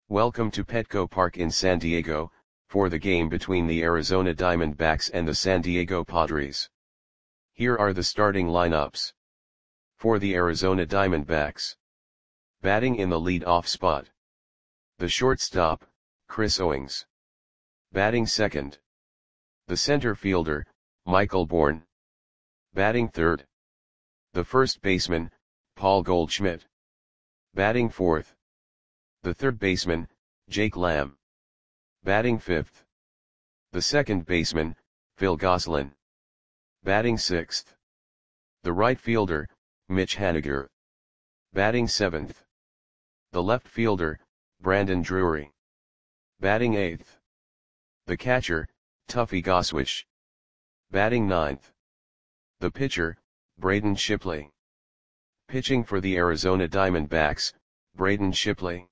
Welcome to Petco Park in San Diego, for the game between the Arizona Diamondbacks and the San Diego Padres. Here are the starting lineups. For the Arizona Diamondbacks. Batting in the lead-off spot. The shortstop, Chris Owings. Batting second. The center fielder, Michael Bourn. Batting third. The first baseman, Paul Goldschmidt. Batting fourth. The third baseman, Jake Lamb. Batting fifth. The second baseman, Phil Gosselin. Batting sixth. The right fielder, Mitch Haniger. Batting seventh. The left fielder, Brandon Drury. Batting eighth. The catcher, Tuffy Goswish. Batting ninth. The pitcher, Braden Shipley. Pitching for the Arizona Diamondbacks, Braden Shipley.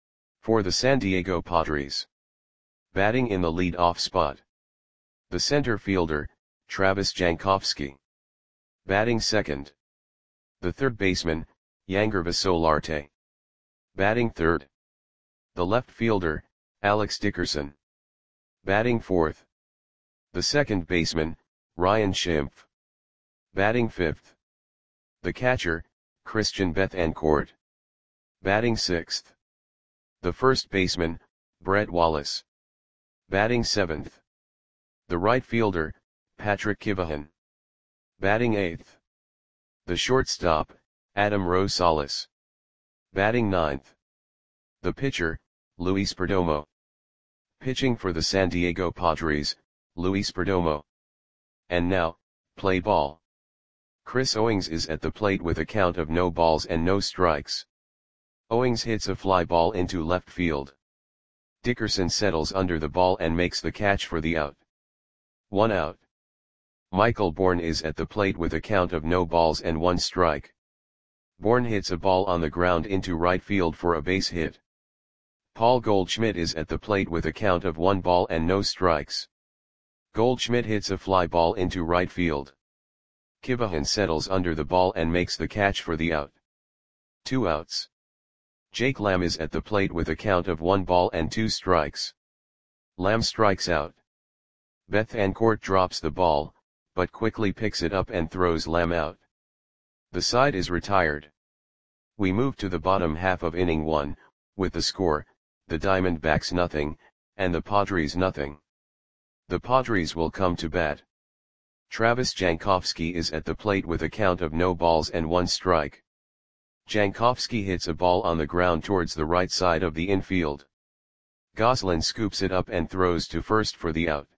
For the San Diego Padres. Batting in the lead-off spot. The center fielder, Travis Jankowski. Batting second. The third baseman, Yangervis Solarte. Batting third. The left fielder, Alex Dickerson. Batting fourth. The second baseman, Ryan Schimpf. Batting fifth. The catcher, Christian Bethancourt. Batting sixth. The first baseman, Brett Wallace. Batting seventh. The right fielder, Patrick Kivahan. Batting eighth. The shortstop, Adam Rosales. Batting ninth. The pitcher, Luis Perdomo. Pitching for the San Diego Padres, Luis Perdomo. And now, play ball. Chris Owings is at the plate with a count of no balls and no strikes. Owings hits a fly ball into left field. Dickerson settles under the ball and makes the catch for the out. 1 out. Michael Bourn is at the plate with a count of no balls and 1 strike. Bourn hits a ball on the ground into right field for a base hit. Paul Goldschmidt is at the plate with a count of 1 ball and no strikes. Goldschmidt hits a fly ball into right field. Kivahan settles under the ball and makes the catch for the out. 2 outs. Jake Lamb is at the plate with a count of 1 ball and 2 strikes. Lamb strikes out. Bethancourt drops the ball, but quickly picks it up and throws Lamb out. The side is retired. We move to the bottom half of inning 1, with the score, the Diamondbacks nothing, and the Padres nothing. The Padres will come to bat. Travis Jankowski is at the plate with a count of no balls and 1 strike. Jankowski hits a ball on the ground towards the right side of the infield. Gosselin scoops it up and throws to first for the out.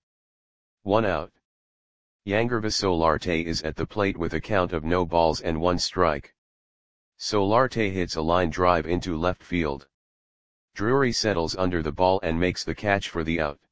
1 out. Yangervis Solarte is at the plate with a count of no balls and 1 strike. Solarte hits a line drive into left field. Drury settles under the ball and makes the catch for the out.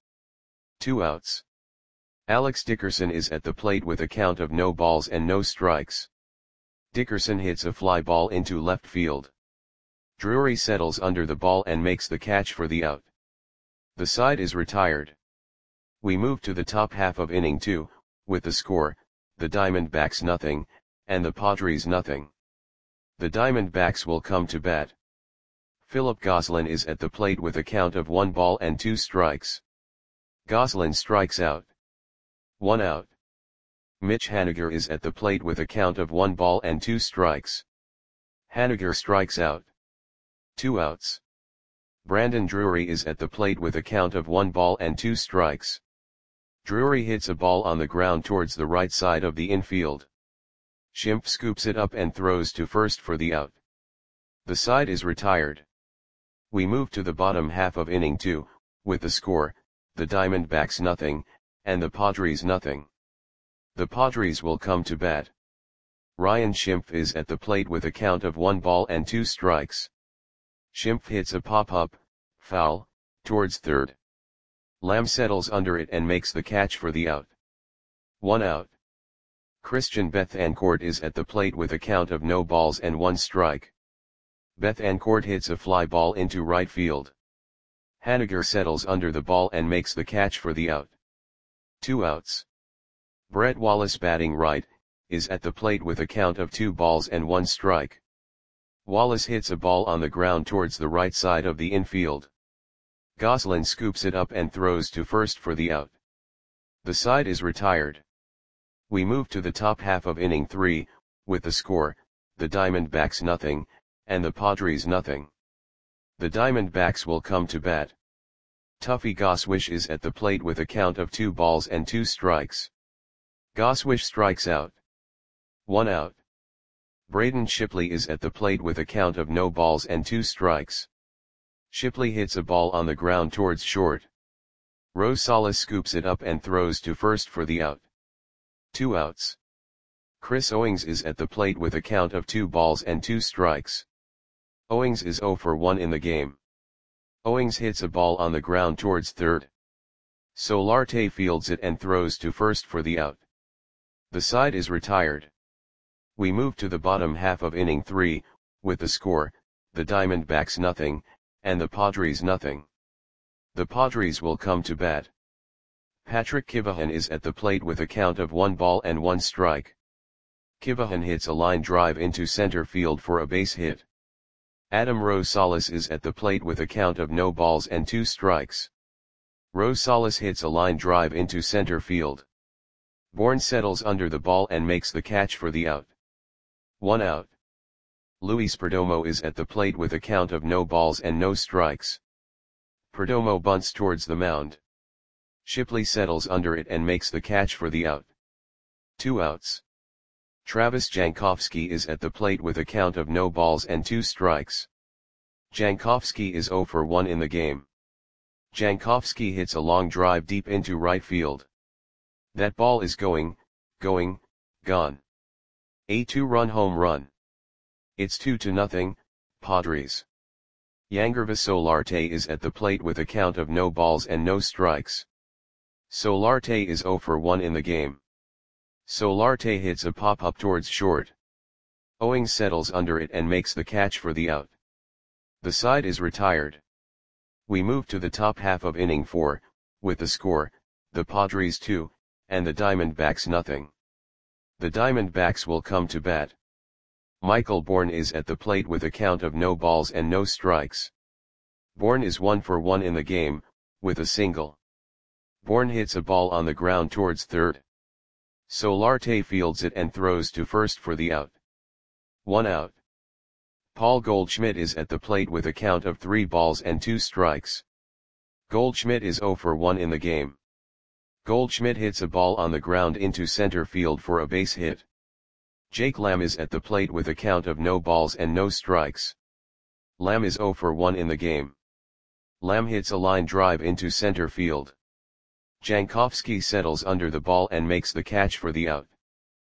2 outs. Alex Dickerson is at the plate with a count of no balls and no strikes. Dickerson hits a fly ball into left field. Drury settles under the ball and makes the catch for the out. The side is retired. We move to the top half of inning 2, with the score, the Diamondbacks nothing, and the Padres nothing. The Diamondbacks will come to bat. Philip Gosselin is at the plate with a count of 1 ball and 2 strikes. Gosselin strikes out. 1 out. Mitch Haniger is at the plate with a count of 1 ball and 2 strikes. Haniger strikes out. 2 outs. Brandon Drury is at the plate with a count of 1 ball and 2 strikes. Drury hits a ball on the ground towards the right side of the infield. Schimpf scoops it up and throws to first for the out. The side is retired. We move to the bottom half of inning 2, with the score, the Diamondbacks nothing, and the Padres nothing. The Padres will come to bat. Ryan Schimpf is at the plate with a count of 1 ball and 2 strikes. Schimpf hits a pop-up, foul, towards third. Lamb settles under it and makes the catch for the out. 1 out. Christian Bethancourt is at the plate with a count of no balls and 1 strike. Bethancourt hits a fly ball into right field. Haniger settles under the ball and makes the catch for the out. 2 outs. Brett Wallace batting right, is at the plate with a count of 2 balls and 1 strike. Wallace hits a ball on the ground towards the right side of the infield. Goslin scoops it up and throws to first for the out. The side is retired. We move to the top half of inning 3, with the score, the Diamondbacks nothing, and the Padres nothing. The Diamondbacks will come to bat. Tuffy Goswish is at the plate with a count of 2 balls and 2 strikes. Goswish strikes out. 1 out. Braden Shipley is at the plate with a count of no balls and 2 strikes. Shipley hits a ball on the ground towards short. Rosales scoops it up and throws to first for the out. 2 outs. Chris Owings is at the plate with a count of 2 balls and 2 strikes. Owings is 0 for 1 in the game. Owings hits a ball on the ground towards third. Solarte fields it and throws to first for the out. The side is retired. We move to the bottom half of inning 3, with the score, the Diamondbacks nothing, and the Padres nothing. The Padres will come to bat. Patrick Kivahan is at the plate with a count of 1 ball and 1 strike. Kivahan hits a line drive into center field for a base hit. Adam Rosales is at the plate with a count of no balls and 2 strikes. Rosales hits a line drive into center field. Bourne settles under the ball and makes the catch for the out. 1 out. Luis Perdomo is at the plate with a count of no balls and no strikes. Perdomo bunts towards the mound. Shipley settles under it and makes the catch for the out. 2 outs. Travis Jankowski is at the plate with a count of no balls and 2 strikes. Jankowski is 0 for 1 in the game. Jankowski hits a long drive deep into right field. That ball is gone. A 2-run home run. It's 2-0, Padres. Yangervis Solarte is at the plate with a count of no balls and no strikes. Solarte is 0 for 1 in the game. Solarte hits a pop-up towards short. Owings settles under it and makes the catch for the out. The side is retired. We move to the top half of inning 4, with the score, the Padres 2, and the Diamondbacks nothing. The Diamondbacks will come to bat. Michael Bourne is at the plate with a count of no balls and no strikes. Bourne is 1 for 1 in the game, with a single. Bourne hits a ball on the ground towards third. Solarte fields it and throws to first for the out. 1 out. Paul Goldschmidt is at the plate with a count of 3 balls and 2 strikes. Goldschmidt is 0 for 1 in the game. Goldschmidt hits a ball on the ground into center field for a base hit. Jake Lamb is at the plate with a count of no balls and no strikes. Lamb is 0 for 1 in the game. Lamb hits a line drive into center field. Jankowski settles under the ball and makes the catch for the out.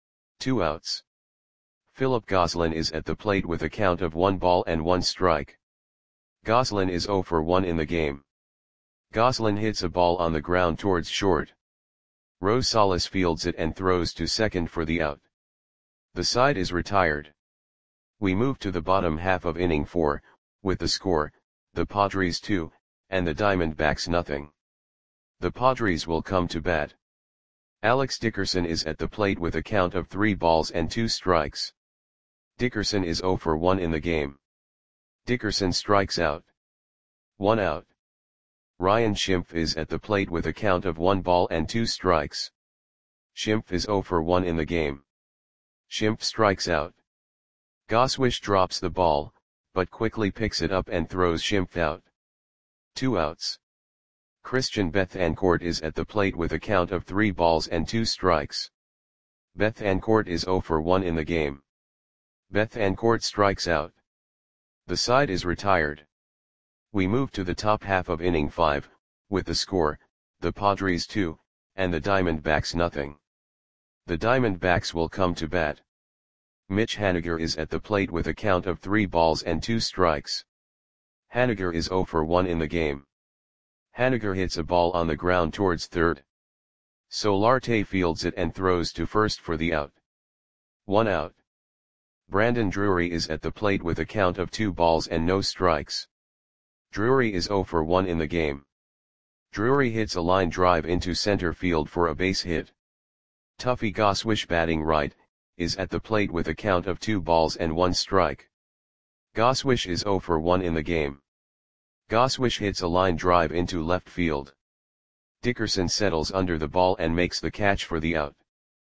2 outs. Philip Goslin is at the plate with a count of 1 ball and 1 strike. Goslin is 0 for 1 in the game. Goslin hits a ball on the ground towards short. Rosales fields it and throws to second for the out. The side is retired. We move to the bottom half of inning 4, with the score, the Padres 2, and the Diamondbacks nothing. The Padres will come to bat. Alex Dickerson is at the plate with a count of 3 balls and 2 strikes. Dickerson is 0 for 1 in the game. Dickerson strikes out. 1 out. Ryan Schimpf is at the plate with a count of 1 ball and 2 strikes. Schimpf is 0 for 1 in the game. Schimpf strikes out. Goswish drops the ball, but quickly picks it up and throws Schimpf out. 2 outs. Christian Bethancourt is at the plate with a count of 3 balls and 2 strikes. Bethancourt is 0 for 1 in the game. Bethancourt strikes out. The side is retired. We move to the top half of inning 5, with the score, the Padres 2, and the Diamondbacks nothing. The Diamondbacks will come to bat. Mitch Haniger is at the plate with a count of 3 balls and 2 strikes. Haniger is 0 for 1 in the game. Haniger hits a ball on the ground towards third. Solarte fields it and throws to first for the out. 1 out. Brandon Drury is at the plate with a count of 2 balls and no strikes. Drury is 0 for 1 in the game. Drury hits a line drive into center field for a base hit. Tuffy Goswish, batting right, is at the plate with a count of 2 balls and 1 strike. Goswish is 0 for 1 in the game. Goswish hits a line drive into left field. Dickerson settles under the ball and makes the catch for the out.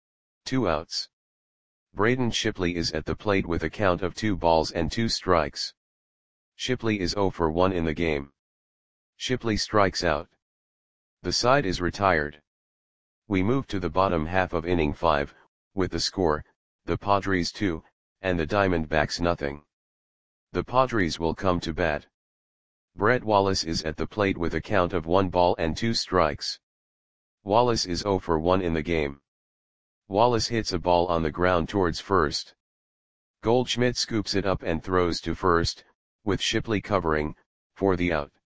2 outs. Braden Shipley is at the plate with a count of 2 balls and 2 strikes. Shipley is 0 for 1 in the game. Shipley strikes out. The side is retired. We move to the bottom half of inning 5, with the score, the Padres 2, and the Diamondbacks nothing. The Padres will come to bat. Brett Wallace is at the plate with a count of 1 ball and 2 strikes. Wallace is 0 for 1 in the game. Wallace hits a ball on the ground towards first. Goldschmidt scoops it up and throws to first, with Shipley covering, for the out.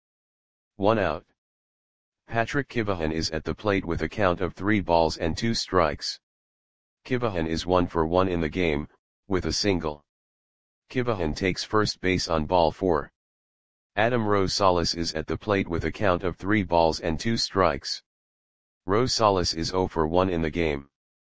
1 out. Patrick Kivahan is at the plate with a count of 3 balls and 2 strikes. Kivahan is 1 for 1 in the game, with a single. Kivahan takes first base on ball 4. Adam Rosales is at the plate with a count of 3 balls and 2 strikes. Rosales is 0 for 1 in the game.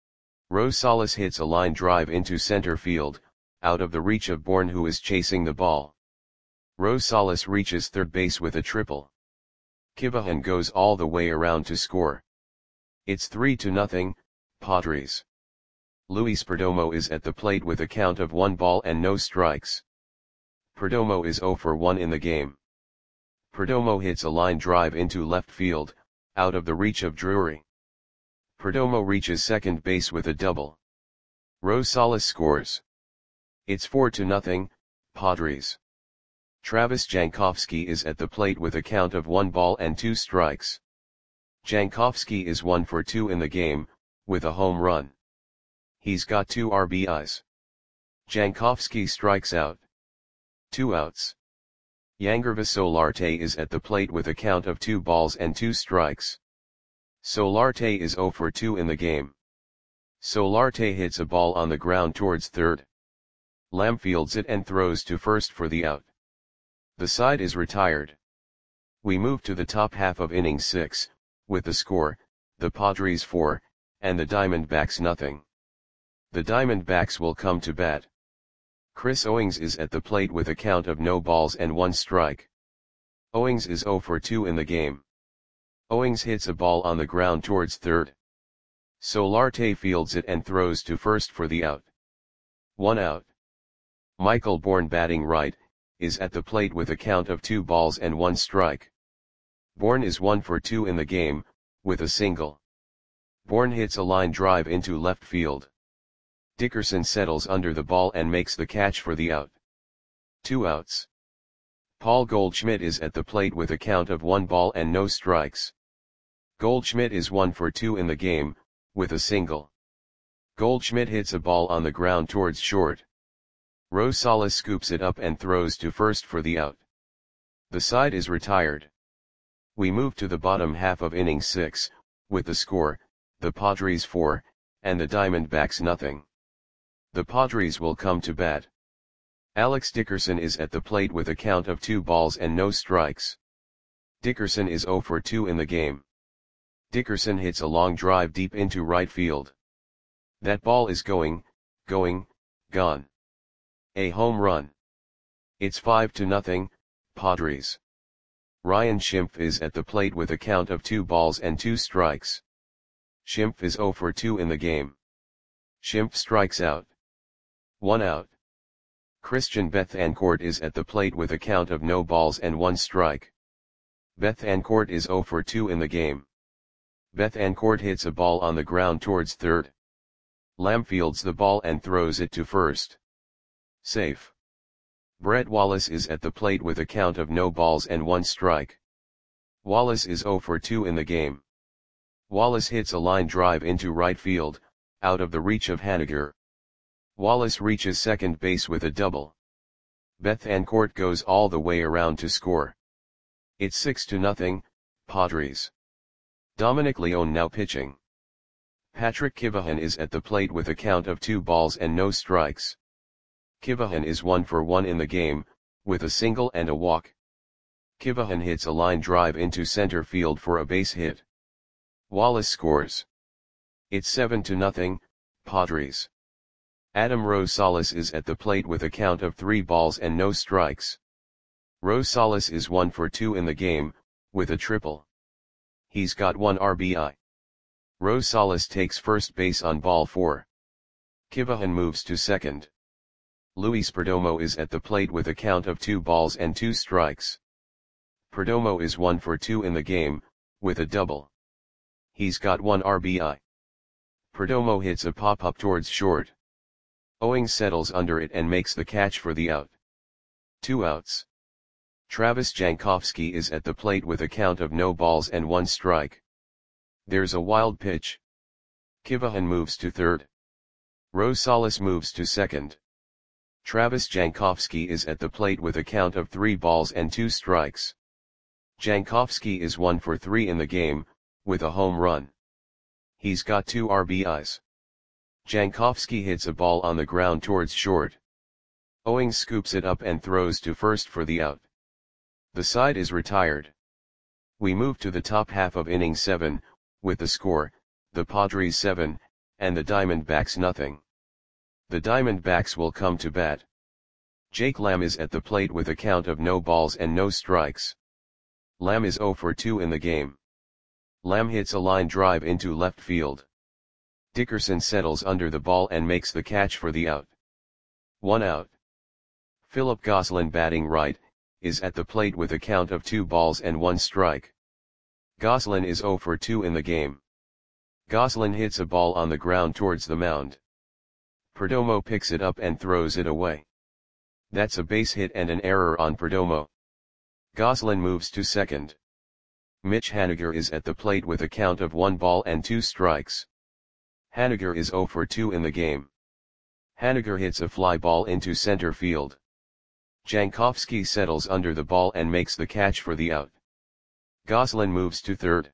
Rosales hits a line drive into center field, out of the reach of Bourne, who is chasing the ball. Rosales reaches third base with a triple. Kivahan goes all the way around to score. It's 3-0, Padres. Luis Perdomo is at the plate with a count of 1 ball and no strikes. Perdomo is 0 for 1 in the game. Perdomo hits a line drive into left field, out of the reach of Drury. Perdomo reaches second base with a double. Rosales scores. It's 4-0, Padres. Travis Jankowski is at the plate with a count of 1 ball and 2 strikes. Jankowski is 1 for 2 in the game, with a home run. He's got 2 RBIs. Jankowski strikes out. 2 outs. Yangervis Solarte is at the plate with a count of 2 balls and 2 strikes. Solarte is 0 for 2 in the game. Solarte hits a ball on the ground towards third. Lamb fields it and throws to first for the out. The side is retired. We move to the top half of inning 6, with the score, the Padres 4, and the Diamondbacks nothing. The Diamondbacks will come to bat. Chris Owings is at the plate with a count of no balls and 1 strike. Owings is 0 for 2 in the game. Owings hits a ball on the ground towards third. Solarte fields it and throws to first for the out. 1 out. Michael Bourne, batting right, is at the plate with a count of 2 balls and 1 strike. Bourne is 1 for 2 in the game, with a single. Bourne hits a line drive into left field. Dickerson settles under the ball and makes the catch for the out. 2 outs. Paul Goldschmidt is at the plate with a count of 1 ball and no strikes. Goldschmidt is 1 for 2 in the game, with a single. Goldschmidt hits a ball on the ground towards short. Rosales scoops it up and throws to first for the out. The side is retired. We move to the bottom half of inning 6, with the score, the Padres 4, and the Diamondbacks nothing. The Padres will come to bat. Alex Dickerson is at the plate with a count of 2 balls and no strikes. Dickerson is 0 for 2 in the game. Dickerson hits a long drive deep into right field. That ball is gone. A home run. It's 5-0, Padres. Ryan Schimpf is at the plate with a count of 2 balls and 2 strikes. Schimpf is 0 for 2 in the game. Schimpf strikes out. 1 out. Christian Bethancourt is at the plate with a count of no balls and 1 strike. Bethancourt is 0 for 2 in the game. Bethancourt hits a ball on the ground towards third. Lamb fields the ball and throws it to first. Safe. Brett Wallace is at the plate with a count of no balls and 1 strike. Wallace is 0 for 2 in the game. Wallace hits a line drive into right field, out of the reach of Haniger. Wallace reaches second base with a double. Bethancourt goes all the way around to score. It's 6-0, Padres. Dominic Leone now pitching. Patrick Kivahan is at the plate with a count of 2 balls and no strikes. Kivahan is 1 for 1 in the game, with a single and a walk. Kivahan hits a line drive into center field for a base hit. Wallace scores. It's 7-0, Padres. Adam Rosales is at the plate with a count of 3 balls and no strikes. Rosales is 1 for 2 in the game, with a triple. He's got 1 RBI. Rosales takes first base on ball 4. Kivahan moves to second. Luis Perdomo is at the plate with a count of 2 balls and 2 strikes. Perdomo is 1 for 2 in the game, with a double. He's got 1 RBI. Perdomo hits a pop-up towards short. Owings settles under it and makes the catch for the out. 2 outs. Travis Jankowski is at the plate with a count of no balls and 1 strike. There's a wild pitch. Kivahan moves to third. Rosales moves to second. Travis Jankowski is at the plate with a count of 3 balls and 2 strikes. Jankowski is 1 for 3 in the game, with a home run. He's got 2 RBIs. Jankowski hits a ball on the ground towards short. Owings scoops it up and throws to first for the out. The side is retired. We move to the top half of inning 7, with the score, the Padres 7, and the Diamondbacks nothing. The Diamondbacks will come to bat. Jake Lamb is at the plate with a count of no balls and no strikes. Lamb is 0 for 2 in the game. Lamb hits a line drive into left field. Dickerson settles under the ball and makes the catch for the out. 1 out. Philip Gosselin, batting right, is at the plate with a count of 2 balls and 1 strike. Gosselin is 0 for 2 in the game. Gosselin hits a ball on the ground towards the mound. Perdomo picks it up and throws it away. That's a base hit and an error on Perdomo. Gosselin moves to second. Mitch Haniger is at the plate with a count of 1 ball and 2 strikes. Haniger is 0 for 2 in the game. Haniger hits a fly ball into center field. Jankowski settles under the ball and makes the catch for the out. Gosselin moves to third.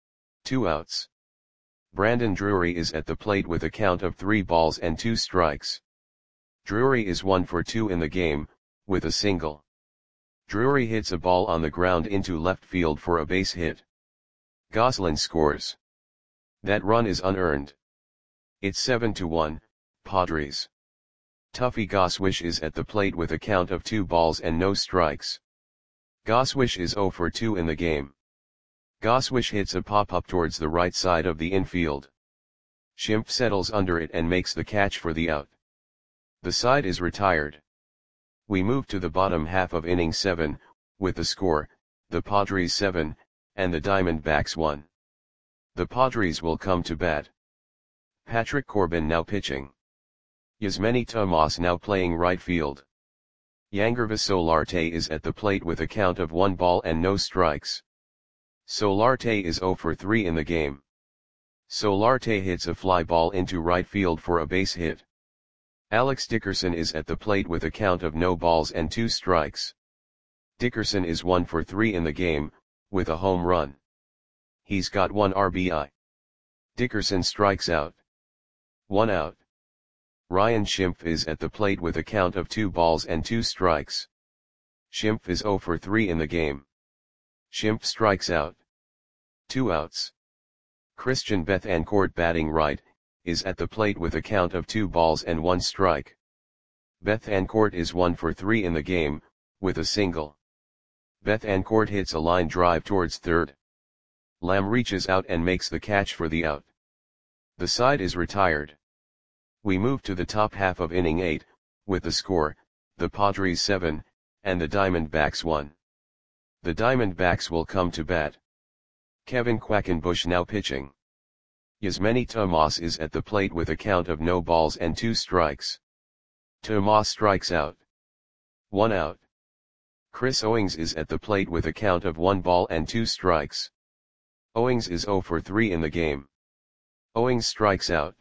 2 outs. Brandon Drury is at the plate with a count of 3 balls and 2 strikes. Drury is 1 for 2 in the game, with a single. Drury hits a ball on the ground into left field for a base hit. Gosselin scores. That run is unearned. It's 7-1, Padres. Tuffy Goswish is at the plate with a count of 2 balls and no strikes. Goswish is 0 for 2 in the game. Goswish hits a pop-up towards the right side of the infield. Schimpf settles under it and makes the catch for the out. The side is retired. We move to the bottom half of inning 7, with the score, the Padres 7, and the Diamondbacks 1. The Padres will come to bat. Patrick Corbin now pitching. Yasmany Tomas now playing right field. Yangervis Solarte is at the plate with a count of 1 ball and no strikes. Solarte is 0 for 3 in the game. Solarte hits a fly ball into right field for a base hit. Alex Dickerson is at the plate with a count of no balls and 2 strikes. Dickerson is 1 for 3 in the game, with a home run. He's got 1 RBI. Dickerson strikes out. 1 out. Ryan Schimpf is at the plate with a count of 2 balls and 2 strikes. Schimpf is 0 for 3 in the game. Schimpf strikes out. 2 outs. Christian Bethancourt, batting right, is at the plate with a count of 2 balls and 1 strike. Bethancourt is 1 for 3 in the game, with a single. Bethancourt hits a line drive towards third. Lamb reaches out and makes the catch for the out. The side is retired. We move to the top half of inning 8, with the score, the Padres 7, and the Diamondbacks 1. The Diamondbacks will come to bat. Kevin Quackenbush now pitching. Yasmany Tomas is at the plate with a count of no balls and 2 strikes. Tomas strikes out. 1 out. Chris Owings is at the plate with a count of 1 ball and 2 strikes. Owings is 0 for 3 in the game. Owings strikes out.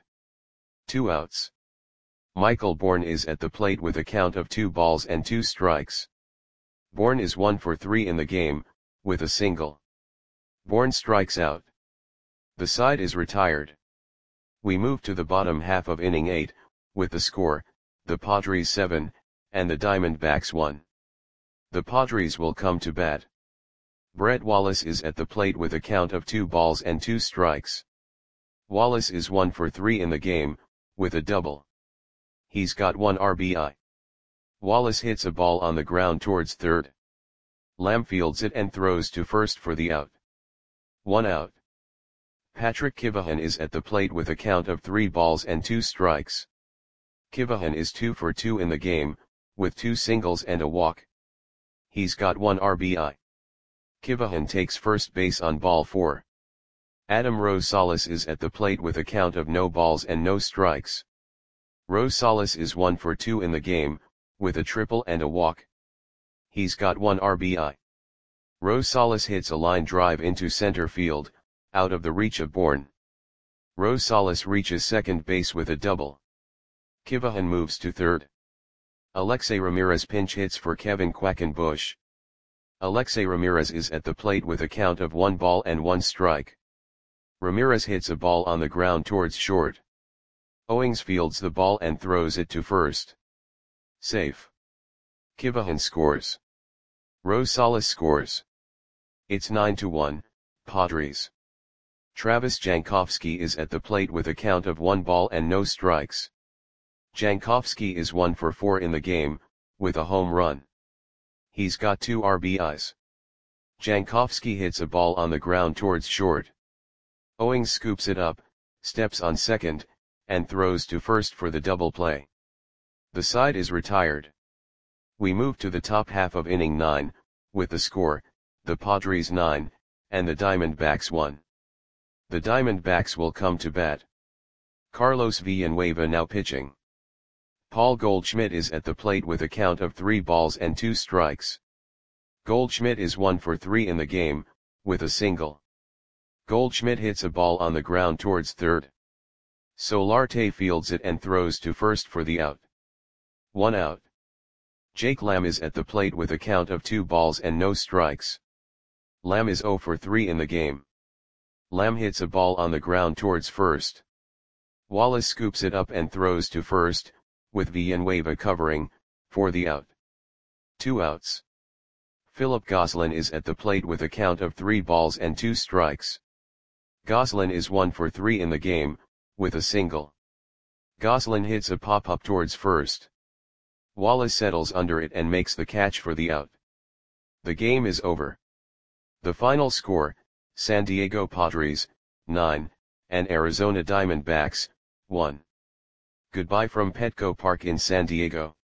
2 outs. Michael Bourne is at the plate with a count of 2 balls and 2 strikes. Bourne is 1 for 3 in the game, with a single. Bourne strikes out. The side is retired. We move to the bottom half of inning 8, with the score, the Padres 7, and the Diamondbacks 1. The Padres will come to bat. Brett Wallace is at the plate with a count of 2 balls and 2 strikes. Wallace is 1 for 3 in the game, with a double. He's got 1 RBI. Wallace hits a ball on the ground towards third. Lamb fields it and throws to first for the out. 1 out. Patrick Kivahan is at the plate with a count of 3 balls and 2 strikes. Kivahan is 2 for 2 in the game, with 2 singles and a walk. He's got 1 RBI. Kivahan takes first base on ball 4. Adam Rosales is at the plate with a count of no balls and no strikes. Rosales is 1 for 2 in the game, with a triple and a walk. He's got 1 RBI. Rosales hits a line drive into center field, out of the reach of Bourne. Rosales reaches second base with a double. Kivahan moves to third. Alexei Ramirez pinch hits for Kevin Quackenbush. Alexei Ramirez is at the plate with a count of 1 ball and 1 strike. Ramirez hits a ball on the ground towards short. Owings fields the ball and throws it to first. Safe. Kivahan scores. Rosales scores. It's 9-1, Padres. Travis Jankowski is at the plate with a count of 1 ball and no strikes. Jankowski is 1 for 4 in the game, with a home run. He's got 2 RBIs. Jankowski hits a ball on the ground towards short. Owings scoops it up, steps on second, and throws to first for the double play. The side is retired. We move to the top half of inning 9, with the score, the Padres 9, and the Diamondbacks 1. The Diamondbacks will come to bat. Carlos Villanueva now pitching. Paul Goldschmidt is at the plate with a count of 3 balls and 2 strikes. Goldschmidt is 1 for 3 in the game, with a single. Goldschmidt hits a ball on the ground towards third. Solarte fields it and throws to first for the out. 1 out. Jake Lamb is at the plate with a count of 2 balls and no strikes. Lamb is 0 for 3 in the game. Lamb hits a ball on the ground towards first. Wallace scoops it up and throws to first, with Villanueva covering, for the out. 2 outs. Philip Gosselin is at the plate with a count of 3 balls and 2 strikes. Gosselin is 1 for 3 in the game, with a single. Gosselin hits a pop-up towards first. Wallace settles under it and makes the catch for the out. The game is over. The final score, San Diego Padres, 9, and Arizona Diamondbacks, 1. Goodbye from Petco Park in San Diego.